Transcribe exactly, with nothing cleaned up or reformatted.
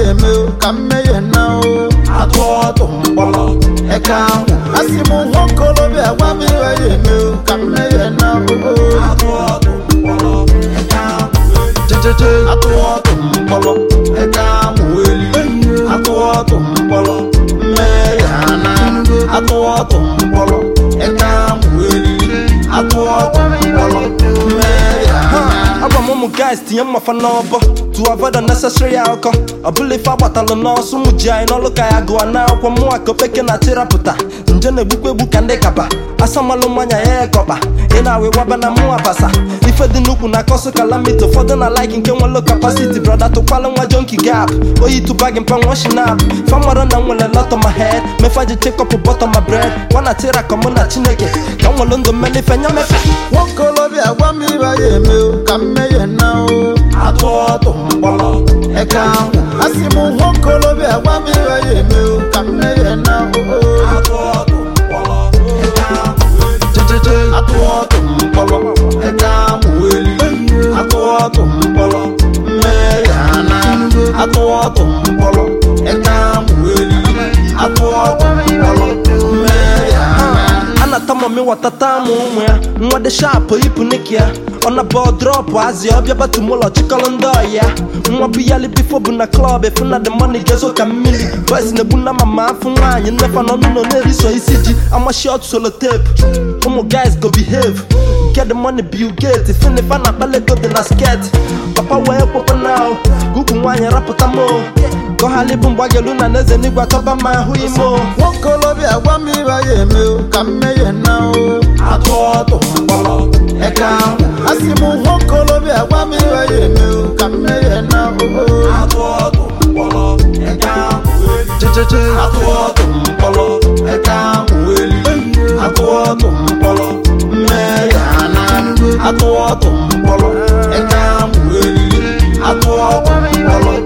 yeme kamme yena o atwo to mbolo eka asimu hokolo be agwa mi yeme kamme yena o atwo to mbolo eka jejeje atwo to mbolo eka mueli atwo to mbolo me yana atwo to mbolo eka mueli atwo to mbolo me yana Momo guys, the young mafanobo to avoid unnecessary alcohol. I believe I battle no sumujai no look I go now. Kwa mo akopeke na tiraputa. Njene bukwe bukande kaba. Asamalo manya e koba. Ina we waba na mo abasa. Ife di nuku na koso calamity. For them I like in can low capacity, brother to follow my junkie gap. Oh you to bag and pan washing up. Famara na wala lot on my head. Me faji take up a bottom of my bread. Wanna tira come on a chineke. Come on the many fanya me. One color be a one me by a come now, atwo to mbolo eka asimu hokolo be agwa mi yeme kamme na atwo to mbolo eka jejeje atwo to mbolo eka mueli atwo to mbolo me yana atwo to mbolo eka mueli atwo to mbolo me yana Anatama mi watatamu umwe Mwade shapo ipu nikia On a ball drop wazi obya batu mulo chikalondo ya Mwabi yali before buna club if una the money gezo kamili Boys ne buna mama afu wanyi nefa no nuno neri so isiji I'm a short solo tape Omo guys go behave Get the money Bill Gates If any fan bale go then a scat Papa we papa now Gugu mwanya rapota mo Go halibu mbwage luna neze nigwa toba mahuimo Wokolo bi agwa mi ba yeme kamme yena o atwo to mbolo eka asimu wokolo bi agwa mi ba yeme kamme yena o atwo to mbolo eka jejeje atwo to mbolo eka mueli atwo to mbolo me yana atwo to mbolo eka mueli atwo to mbolo